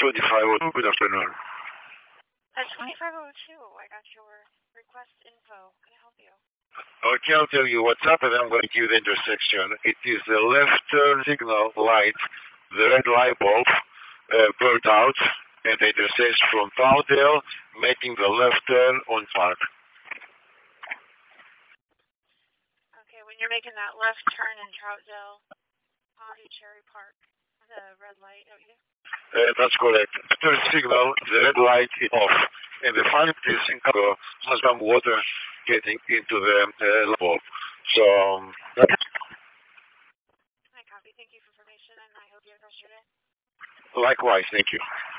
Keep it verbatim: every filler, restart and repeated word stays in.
twenty-five oh two, good afternoon. At twenty-five oh two, I got your request info. Can I help you? Okay, I'll tell you what's up, and I'm going to the intersection. It is the left turn signal light, the red light bulb, uh, burnt out, and it says from Troutdale, making the left turn on Park. Okay, when you're making that left turn in Troutdale, onto Cherry Park, the red light, don't you? Uh, that's correct. Turn signal, the red light is off, and the front is in Chicago has some water getting into the uh, light bulb. So, um, I copy. Thank you for information, and I hope you have a great day. likewise, thank you.